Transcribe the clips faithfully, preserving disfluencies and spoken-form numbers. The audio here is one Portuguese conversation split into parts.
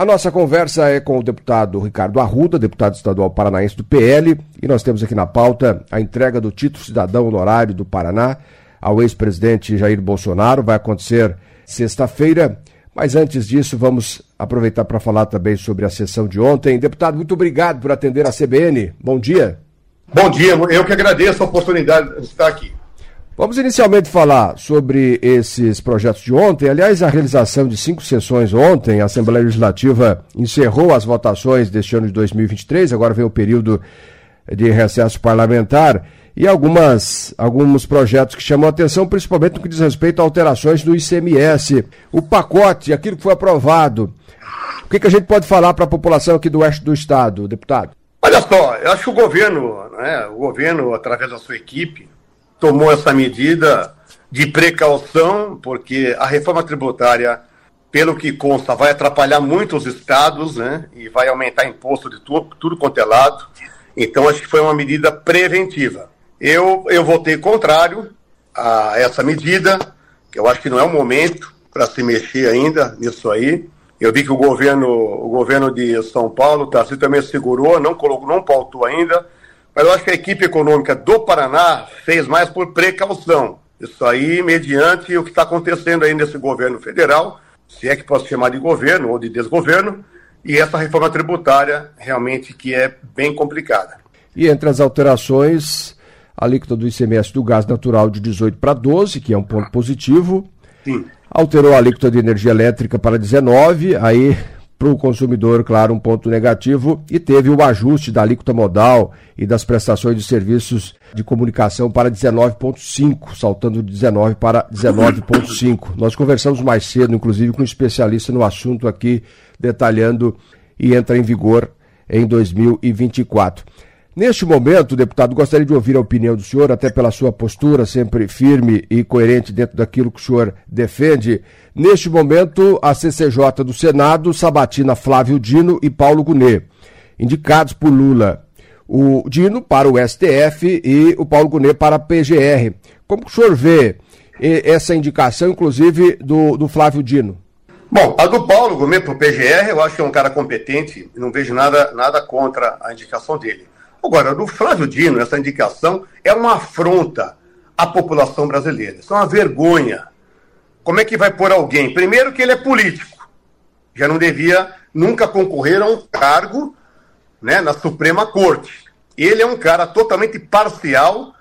A nossa conversa é com o deputado Ricardo Arruda, deputado estadual paranaense do P L, e nós temos aqui na pauta a entrega do título cidadão honorário do Paraná ao ex-presidente Jair Bolsonaro. Vai acontecer sexta-feira, mas antes disso vamos aproveitar para falar também sobre a sessão de ontem. Deputado, muito obrigado por atender a C B N. Bom dia. Bom dia, eu que agradeço a oportunidade de estar aqui. Vamos inicialmente falar sobre esses projetos de ontem. Aliás, a realização de cinco sessões ontem, a Assembleia Legislativa encerrou as votações deste ano de dois mil e vinte e três, agora vem o período de recesso parlamentar, e algumas, alguns projetos que chamam a atenção, principalmente no que diz respeito a alterações do I C M S. O pacote, aquilo que foi aprovado, o que, que a gente pode falar para a população aqui do oeste do estado, deputado? Olha só, eu acho que o governo, né, o governo, através da sua equipe, tomou essa medida de precaução, porque a reforma tributária, pelo que consta, vai atrapalhar muito os estados, né, e vai aumentar imposto de tudo, tudo quanto é lado. Então, acho que foi uma medida preventiva. Eu, eu votei contrário a essa medida, que eu acho que não é o momento para se mexer ainda nisso aí. Eu vi que o governo, o governo de São Paulo, Tarcísio, também segurou, não colocou, não pautou ainda. Mas eu acho que a equipe econômica do Paraná fez mais por precaução. Isso aí, mediante o que está acontecendo aí nesse governo federal, se é que posso chamar de governo ou de desgoverno, e essa reforma tributária realmente que é bem complicada. E entre as alterações, a alíquota do I C M S do gás natural de dezoito para doze, que é um ponto positivo. Sim. Alterou a alíquota de energia elétrica para dezenove, aí para o consumidor, claro, um ponto negativo, e teve o ajuste da alíquota modal e das prestações de serviços de comunicação para dezenove vírgula cinco, saltando de dezenove para dezenove vírgula cinco. Nós conversamos mais cedo, inclusive, com um especialista no assunto aqui, detalhando, e entra em vigor em dois mil e vinte e quatro. Neste momento, deputado, gostaria de ouvir a opinião do senhor, até pela sua postura sempre firme e coerente dentro daquilo que o senhor defende. Neste momento, a C C J do Senado sabatina Flávio Dino e Paulo Gonet, indicados por Lula. O Dino para o S T F e o Paulo Gonet para a P G R. Como que o senhor vê essa indicação, inclusive, do, do Flávio Dino? Bom, a do Paulo Gonet para o P G R, eu acho que é um cara competente, não vejo nada, nada contra a indicação dele. Agora, do Flávio Dino, essa indicação é uma afronta à população brasileira. Isso é uma vergonha. Como é que vai pôr alguém? Primeiro que ele é político. Já não devia nunca concorrer a um cargo, né, na Suprema Corte. Ele é um cara totalmente parcial,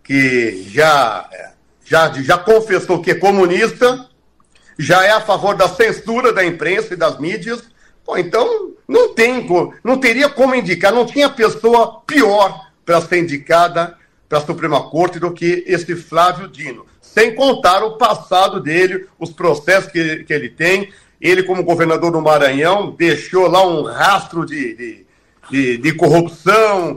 que já, já, já confessou que é comunista, já é a favor da censura da imprensa e das mídias. Bom, então, não, tem, não teria como indicar, não tinha pessoa pior para ser indicada para a Suprema Corte do que esse Flávio Dino. Sem contar o passado dele, os processos que, que ele tem. Ele, como governador do Maranhão, deixou lá um rastro de, de, de, de corrupção.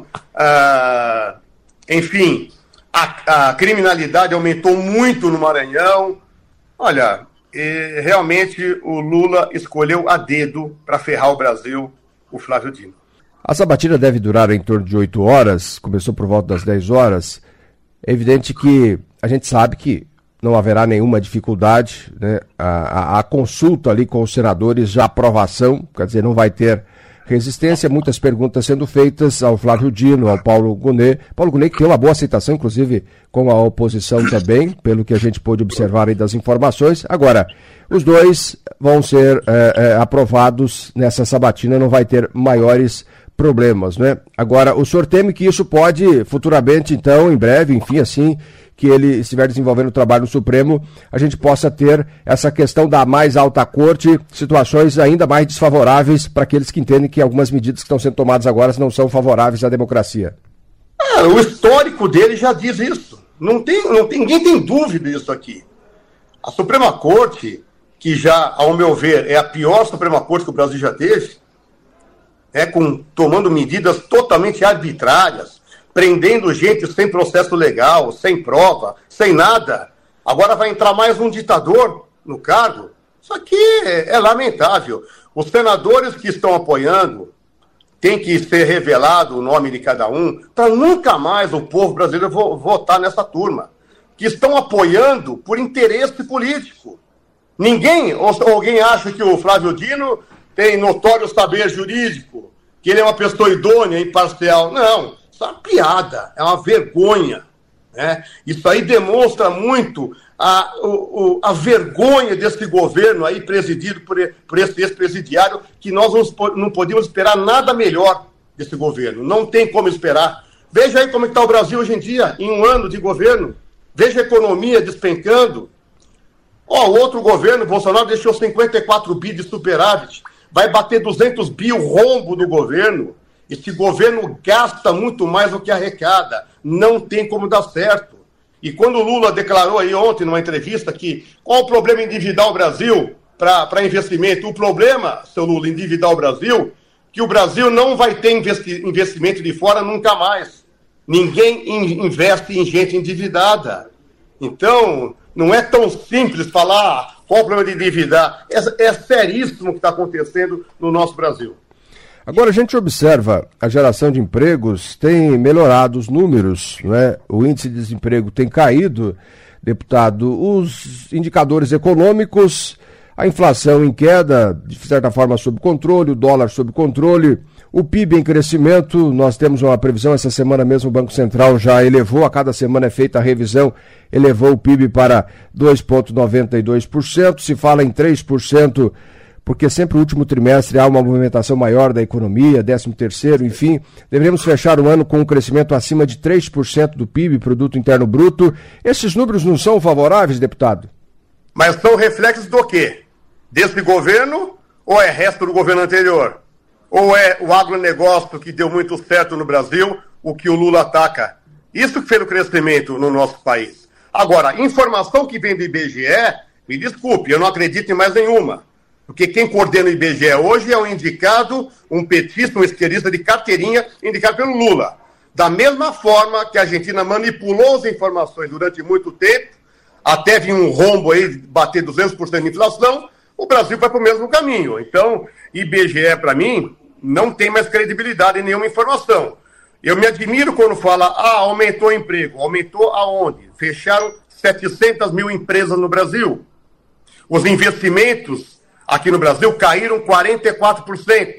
Ah, enfim, a, a criminalidade aumentou muito no Maranhão. Olha... E realmente o Lula escolheu a dedo para ferrar o Brasil, o Flávio Dino. A sabatina deve durar em torno de oito horas, começou por volta das dez horas. É evidente que a gente sabe que não haverá nenhuma dificuldade, né? A, a, a consulta ali com os senadores, já aprovação, quer dizer, não vai ter resistência, muitas perguntas sendo feitas ao Flávio Dino, ao Paulo Gonet. Paulo Gonet que tem uma boa aceitação, inclusive com a oposição também, pelo que a gente pôde observar aí das informações. Agora, os dois vão ser é, é, aprovados nessa sabatina, não vai ter maiores problemas, né? Agora, o senhor teme que isso pode futuramente, então, em breve, enfim, assim que ele estiver desenvolvendo o trabalho no Supremo, a gente possa ter essa questão da mais alta corte, situações ainda mais desfavoráveis para aqueles que entendem que algumas medidas que estão sendo tomadas agora não são favoráveis à democracia. É, o histórico dele já diz isso. Não tem, não tem, ninguém tem dúvida disso aqui. A Suprema Corte, que já, ao meu ver, é a pior Suprema Corte que o Brasil já teve, é, com, tomando medidas totalmente arbitrárias, prendendo gente sem processo legal, sem prova, sem nada. Agora vai entrar mais um ditador no cargo. Isso aqui é, é lamentável. Os senadores que estão apoiando, tem que ser revelado o nome de cada um, para nunca mais o povo brasileiro vo- votar nessa turma. Que estão apoiando por interesse político. Ninguém, ou alguém acha que o Flávio Dino tem notório saber jurídico, que ele é uma pessoa idônea, imparcial. Não, isso é uma piada, é uma vergonha. Né? Isso aí demonstra muito a, o, a vergonha desse governo aí presidido por, por esse ex-presidiário, que nós não, não podíamos esperar nada melhor desse governo. Não tem como esperar. Veja aí como está o Brasil hoje em dia, em um ano de governo. Veja a economia despencando. Ó, o outro governo, Bolsonaro, deixou cinquenta e quatro bi de superávit. Vai bater duzentos bi o rombo do governo. Esse governo gasta muito mais do que arrecada. Não tem como dar certo. E quando o Lula declarou aí ontem, numa entrevista, que qual o problema em endividar o Brasil para investimento? O problema, seu Lula, endividar o Brasil, que o Brasil não vai ter investi- investimento de fora nunca mais. Ninguém in- investe em gente endividada. Então, não é tão simples falar qual o problema de endividar. É, é seríssimo o que está acontecendo no nosso Brasil. Agora, a gente observa a geração de empregos tem melhorado os números, né? O índice de desemprego tem caído, deputado, os indicadores econômicos, a inflação em queda, de certa forma sob controle, o dólar sob controle, o P I B em crescimento. Nós temos uma previsão, essa semana mesmo o Banco Central já elevou, a cada semana é feita a revisão, elevou o P I B para dois vírgula noventa e dois por cento, se fala em três por cento, porque sempre no último trimestre há uma movimentação maior da economia, décimo terceiro, enfim, deveríamos fechar o ano com um crescimento acima de três por cento do P I B, Produto Interno Bruto. Esses números não são favoráveis, deputado? Mas são reflexos do quê? Desse governo ou é resto do governo anterior? Ou é o agronegócio que deu muito certo no Brasil, o que o Lula ataca? Isso que fez o crescimento no nosso país. Agora, informação que vem do I B G E, me desculpe, eu não acredito em mais nenhuma. Porque quem coordena o I B G E hoje é um indicado, um petista, um esquerdista de carteirinha, indicado pelo Lula. Da mesma forma que a Argentina manipulou as informações durante muito tempo, até vir um rombo aí, bater duzentos por cento de inflação, o Brasil vai para o mesmo caminho. Então, I B G E, para mim, não tem mais credibilidade em nenhuma informação. Eu me admiro quando fala, ah, aumentou o emprego. Aumentou aonde? Fecharam setecentas mil empresas no Brasil. Os investimentos aqui no Brasil caíram quarenta e quatro por cento.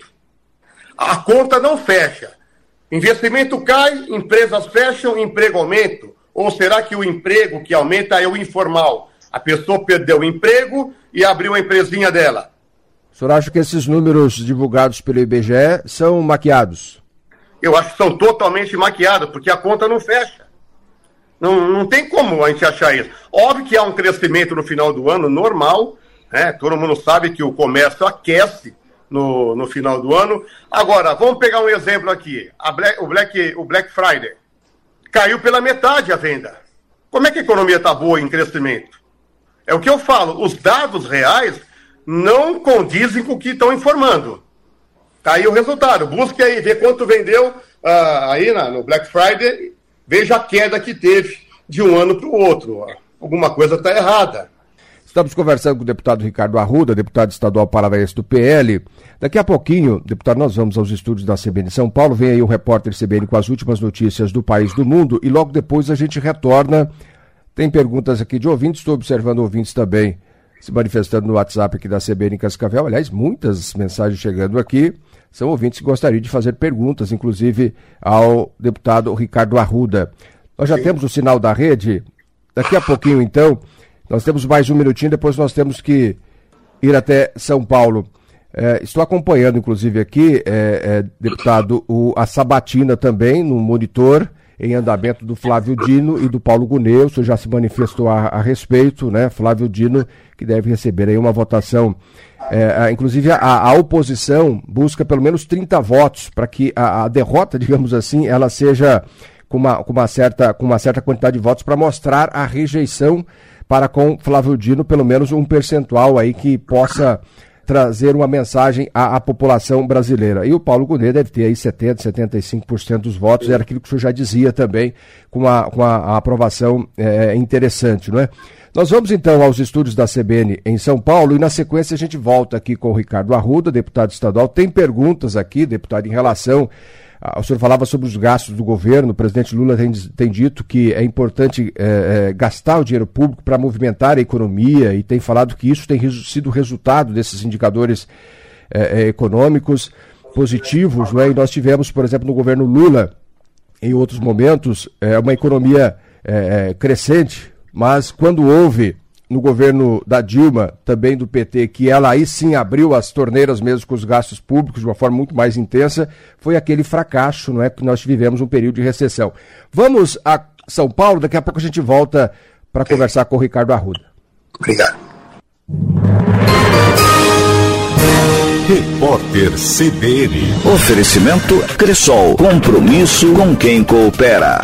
A conta não fecha. Investimento cai, empresas fecham, emprego aumenta. Ou será que o emprego que aumenta é o informal? A pessoa perdeu o emprego e abriu a empresinha dela. O senhor acha que esses números divulgados pelo I B G E são maquiados? Eu acho que são totalmente maquiados, porque a conta não fecha. Não, não tem como a gente achar isso. Óbvio que há um crescimento no final do ano normal, né? Todo mundo sabe que o comércio aquece no, no final do ano. Agora, vamos pegar um exemplo aqui. A Black, o, Black, o Black Friday. Caiu pela metade a venda. Como é que a economia está boa em crescimento? É o que eu falo, os dados reais não condizem com o que estão informando. Tá aí o resultado. Busque aí, vê quanto vendeu uh, aí na, no Black Friday, veja a queda que teve de um ano para o outro. Alguma coisa está errada. Estamos conversando com o deputado Ricardo Arruda, deputado estadual paranaense do P L. Daqui a pouquinho, deputado, nós vamos aos estúdios da C B N São Paulo. Vem aí o repórter C B N com as últimas notícias do país e do mundo. E logo depois a gente retorna. Tem perguntas aqui de ouvintes, estou observando ouvintes também se manifestando no WhatsApp aqui da C B N em Cascavel. Aliás, muitas mensagens chegando aqui. São ouvintes que gostariam de fazer perguntas, inclusive ao deputado Ricardo Arruda. Nós já Sim. temos o sinal da rede. Daqui a pouquinho, então, nós temos mais um minutinho, depois nós temos que ir até São Paulo. É, estou acompanhando, inclusive, aqui, é, é, deputado, o, a sabatina também no monitor, em andamento do Flávio Dino e do Paulo Gunê. O senhor já se manifestou a, a respeito, né? Flávio Dino, que deve receber aí uma votação. É, inclusive, a, a oposição busca pelo menos trinta votos para que a, a derrota, digamos assim, ela seja com uma, com uma, certa, com uma certa quantidade de votos para mostrar a rejeição para com Flávio Dino, pelo menos um percentual aí que possa trazer uma mensagem à, à população brasileira. E o Paulo Gunê deve ter aí setenta, setenta e cinco por cento dos votos, era aquilo que o senhor já dizia também, com a, com a, a aprovação é, interessante, não é? Nós vamos então aos estúdios da C B N em São Paulo e na sequência a gente volta aqui com o Ricardo Arruda, deputado estadual. Tem perguntas aqui, deputado, em relação... O senhor falava sobre os gastos do governo, o presidente Lula tem, tem dito que é importante é, é, gastar o dinheiro público para movimentar a economia e tem falado que isso tem sido resultado desses indicadores é, é, econômicos positivos, não é? E nós tivemos, por exemplo, no governo Lula, em outros momentos, é, uma economia é, crescente, mas quando houve no governo da Dilma, também do P T, que ela aí sim abriu as torneiras mesmo com os gastos públicos de uma forma muito mais intensa, foi aquele fracasso, não é, que nós vivemos um período de recessão. Vamos a São Paulo, daqui a pouco a gente volta para conversar com o Ricardo Arruda. Obrigado. Repórter C B N. Oferecimento Cressol. Compromisso com quem coopera.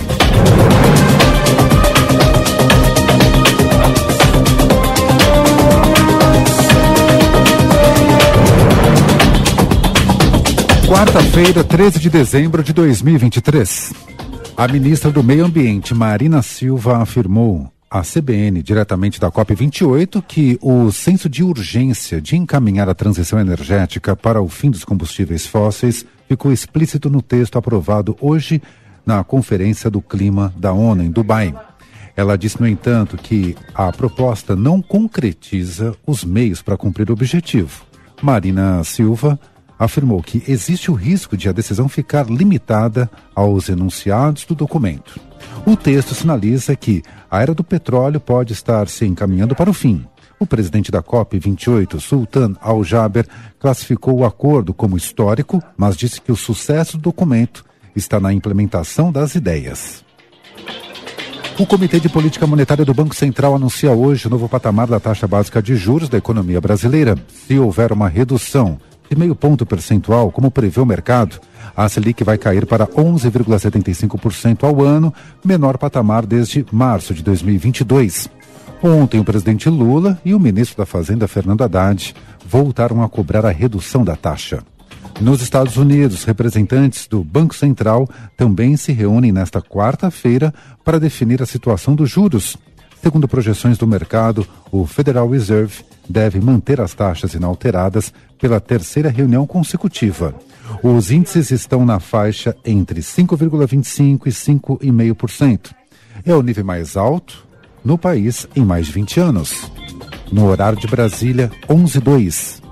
Quarta-feira, treze de dezembro de dois mil e vinte e três. A ministra do Meio Ambiente, Marina Silva, afirmou à C B N, diretamente da COP vinte e oito, que o senso de urgência de encaminhar a transição energética para o fim dos combustíveis fósseis ficou explícito no texto aprovado hoje na Conferência do Clima da ONU, em Dubai. Ela disse, no entanto, que a proposta não concretiza os meios para cumprir o objetivo. Marina Silva afirmou que existe o risco de a decisão ficar limitada aos enunciados do documento. O texto sinaliza que a era do petróleo pode estar se encaminhando para o fim. O presidente da COP vinte e oito, Sultan Al-Jaber, classificou o acordo como histórico, mas disse que o sucesso do documento está na implementação das ideias. O Comitê de Política Monetária do Banco Central anuncia hoje o novo patamar da taxa básica de juros da economia brasileira. Se houver uma redução de meio ponto percentual, como prevê o mercado, a Selic vai cair para onze vírgula setenta e cinco por cento ao ano, menor patamar desde março de dois mil e vinte e dois. Ontem, o presidente Lula e o ministro da Fazenda, Fernando Haddad, voltaram a cobrar a redução da taxa. Nos Estados Unidos, representantes do Banco Central também se reúnem nesta quarta-feira para definir a situação dos juros. Segundo projeções do mercado, o Federal Reserve deve manter as taxas inalteradas pela terceira reunião consecutiva. Os índices estão na faixa entre cinco vírgula vinte e cinco por cento e cinco vírgula cinco por cento. É o nível mais alto no país em mais de vinte anos. No horário de Brasília, onze e dois.